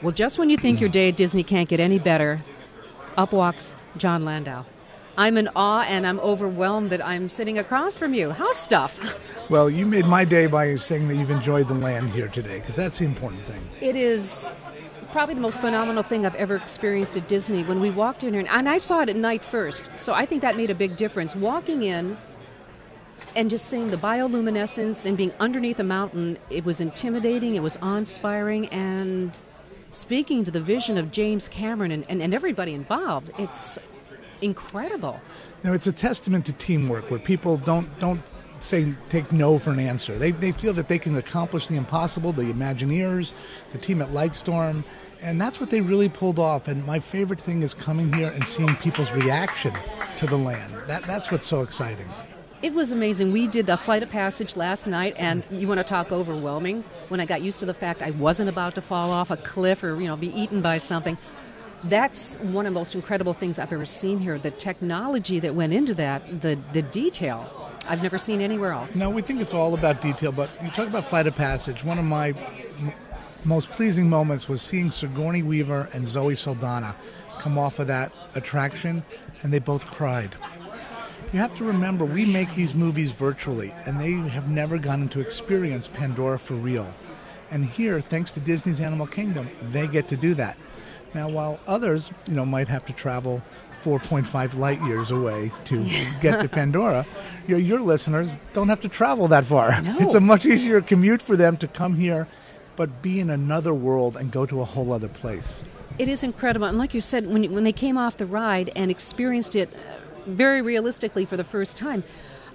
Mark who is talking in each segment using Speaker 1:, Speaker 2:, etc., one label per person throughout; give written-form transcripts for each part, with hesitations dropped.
Speaker 1: Well, just when you think your day at Disney can't get any better, up walks John Landau. I'm in awe and I'm overwhelmed that I'm sitting across from you. How's stuff?
Speaker 2: Well, you made my day by saying that you've enjoyed the land here today, because that's the important thing.
Speaker 1: It is probably the most phenomenal thing I've ever experienced at Disney. When we walked in here, and I saw it at night first, so I think that made a big difference. Walking in and just seeing the bioluminescence and being underneath a mountain, it was intimidating, it was awe-inspiring, and speaking to the vision of James Cameron and everybody involved, it's incredible.
Speaker 2: You know, it's a testament to teamwork where people don't take no for an answer. They feel that they can accomplish the impossible, the Imagineers, the team at Lightstorm, and that's what they really pulled off. And my favorite thing is coming here and seeing people's reaction to the land. That's what's so exciting.
Speaker 1: It was amazing. We did a Flight of Passage last night, and you want to talk overwhelming? When I got used to the fact I wasn't about to fall off a cliff or, be eaten by something. That's one of the most incredible things I've ever seen here. The technology that went into that, the detail, I've never seen anywhere else.
Speaker 2: No, we think it's all about detail, but you talk about Flight of Passage. One of my most pleasing moments was seeing Sigourney Weaver and Zoe Saldana come off of that attraction, and they both cried. You have to remember, we make these movies virtually, and they have never gotten to experience Pandora for real. And here, thanks to Disney's Animal Kingdom, they get to do that. Now, while others, might have to travel 4.5 light years away to get to Pandora, your listeners don't have to travel that far.
Speaker 1: No.
Speaker 2: It's a much easier commute for them to come here, but be in another world and go to a whole other place.
Speaker 1: It is incredible. And like you said, when they came off the ride and experienced it very realistically for the first time,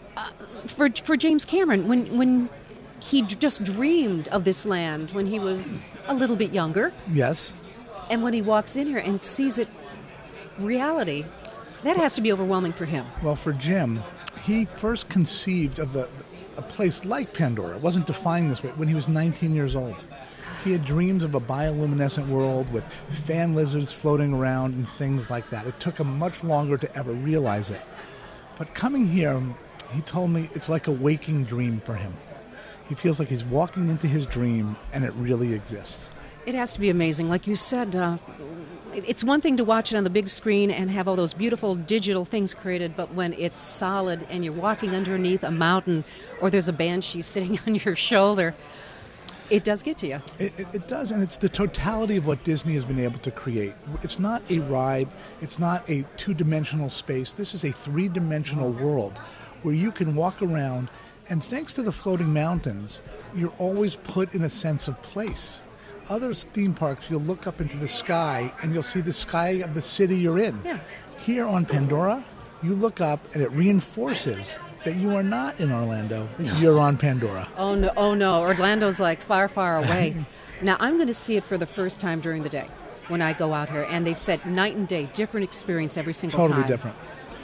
Speaker 1: for James Cameron, when he just dreamed of this land when he was a little bit younger.
Speaker 2: Yes.
Speaker 1: And when he walks in here and sees it reality, that has to be overwhelming for him.
Speaker 2: Well, for Jim, he first conceived of a place like Pandora. It wasn't defined this way when he was 19 years old. He had dreams of a bioluminescent world with fan lizards floating around and things like that. It took him much longer to ever realize it. But coming here, he told me it's like a waking dream for him. He feels like he's walking into his dream and it really exists.
Speaker 1: It has to be amazing. Like you said, it's one thing to watch it on the big screen and have all those beautiful digital things created, but when it's solid and you're walking underneath a mountain or there's a banshee sitting on your shoulder, it does get to you.
Speaker 2: It does, and it's the totality of what Disney has been able to create. It's not a ride. It's not a two-dimensional space. This is a three-dimensional world where you can walk around, and thanks to the floating mountains, you're always put in a sense of place. Other theme parks, you'll look up into the sky, and you'll see the sky of the city you're in.
Speaker 1: Yeah.
Speaker 2: Here on Pandora, you look up, and it reinforces that you are not in Orlando. No. You're on Pandora.
Speaker 1: Oh, no. Orlando's like far, far away. Now, I'm going to see it for the first time during the day when I go out here. And they've said night and day, different experience every single time.
Speaker 2: Totally different.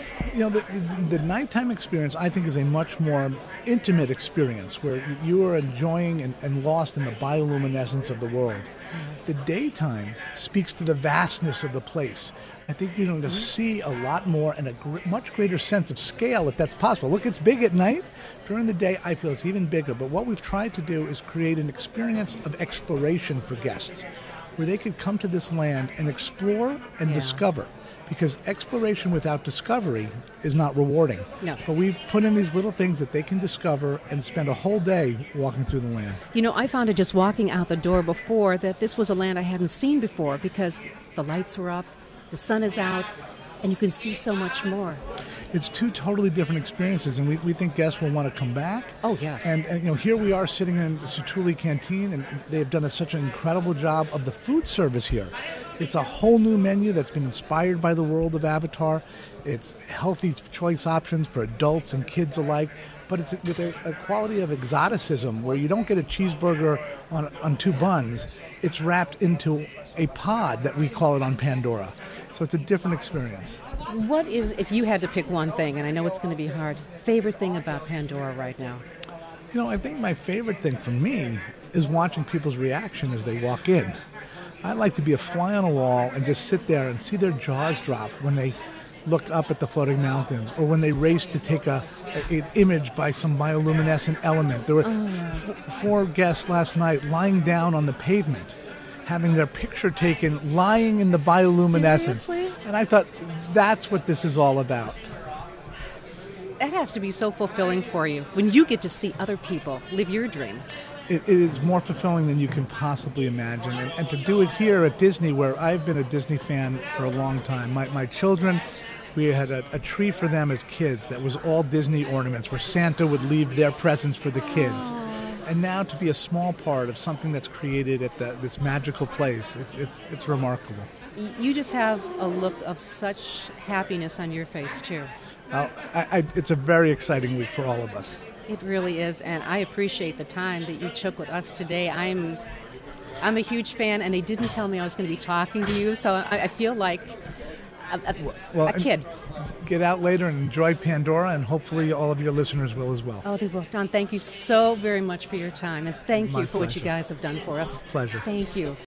Speaker 2: The nighttime experience, I think, is a much more intimate experience where you are enjoying and lost in the bioluminescence of the world. The daytime speaks to the vastness of the place. I think you're going to see a lot more and a much greater sense of scale, if that's possible. Look, it's big at night. During the day, I feel it's even bigger. But what we've tried to do is create an experience of exploration for guests, where they could come to this land and explore and discover. Because exploration without discovery is not rewarding.
Speaker 1: No.
Speaker 2: But we've put in these little things that they can discover and spend a whole day walking through the land.
Speaker 1: I found it just walking out the door before that this was a land I hadn't seen before because the lights were up, the sun is out, and you can see so much more.
Speaker 2: It's two totally different experiences, and we think guests will want to come back.
Speaker 1: Oh, yes.
Speaker 2: And here we are sitting in the Satu'li Canteen, and they've done such an incredible job of the food service here. It's a whole new menu that's been inspired by the world of Avatar. It's healthy choice options for adults and kids alike, but it's with a quality of exoticism where you don't get a cheeseburger on two buns. It's wrapped into a pod that we call it on Pandora. So it's a different experience.
Speaker 1: What is, if you had to pick one thing, and I know it's going to be hard, favorite thing about Pandora right now?
Speaker 2: I think my favorite thing for me is watching people's reaction as they walk in. I like to be a fly on a wall and just sit there and see their jaws drop when they look up at the floating mountains or when they race to take an image by some bioluminescent element. There were 4 guests last night lying down on the pavement having their picture taken lying in the bioluminescence.
Speaker 1: Seriously?
Speaker 2: And I thought, that's what this is all about.
Speaker 1: That has to be so fulfilling for you when you get to see other people live your dream.
Speaker 2: It is more fulfilling than you can possibly imagine. And to do it here at Disney, where I've been a Disney fan for a long time. My children, we had a tree for them as kids that was all Disney ornaments, where Santa would leave their presents for the kids.
Speaker 1: Aww.
Speaker 2: And now to be a small part of something that's created at this magical place, it's remarkable.
Speaker 1: You just have a look of such happiness on your face, too.
Speaker 2: It's a very exciting week for all of us.
Speaker 1: It really is, and I appreciate the time that you took with us today. I'm a huge fan, and they didn't tell me I was going to be talking to you, so I feel like a kid.
Speaker 2: Get out later and enjoy Pandora, and hopefully all of your listeners will as well.
Speaker 1: Oh, they will. Don, thank you so very much for your time, and thank you for what you guys have done for us.
Speaker 2: Pleasure.
Speaker 1: Thank you.